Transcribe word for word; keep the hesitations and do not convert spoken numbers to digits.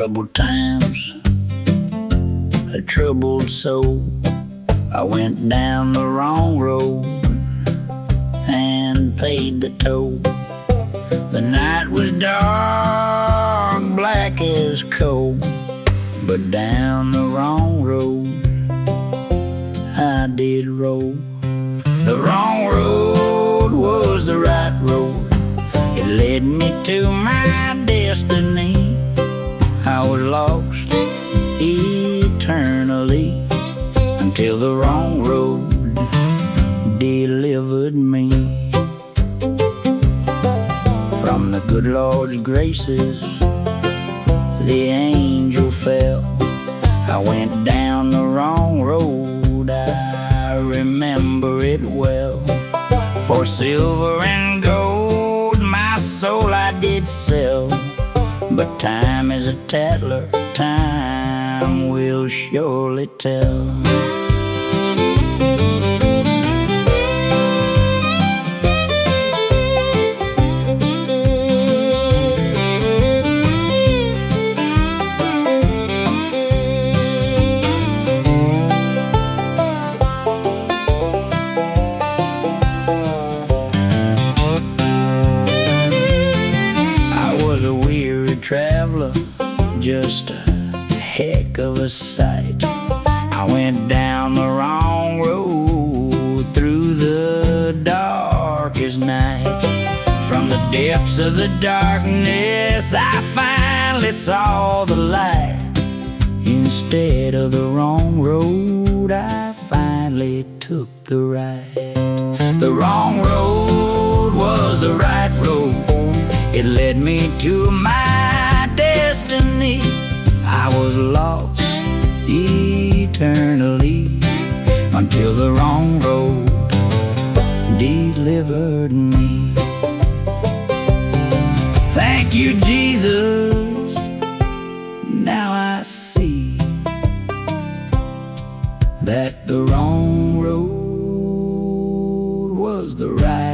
Troubled times, a troubled soul. I went down the wrong road and paid the toll. The night was dark, black as coal, but down the wrong road I did roll. The wrong road was the right road. It led me to my destiny. I was lost eternally until the wrong road delivered me. From the good Lord's graces, the angel fell. I went down the wrong road, I remember it well. For silver and gold my soul I did sell, but time is a tattler, time will surely tell. Traveler, just a heck of a sight. I went down the wrong road through the darkest night. From the depths of the darkness I finally saw the light. Instead of the wrong road I finally took the right. The wrong road was the right road. It led me to my destiny. I was lost eternally until the wrong road delivered me. Thank you, Jesus. Now I see that the wrong road was the right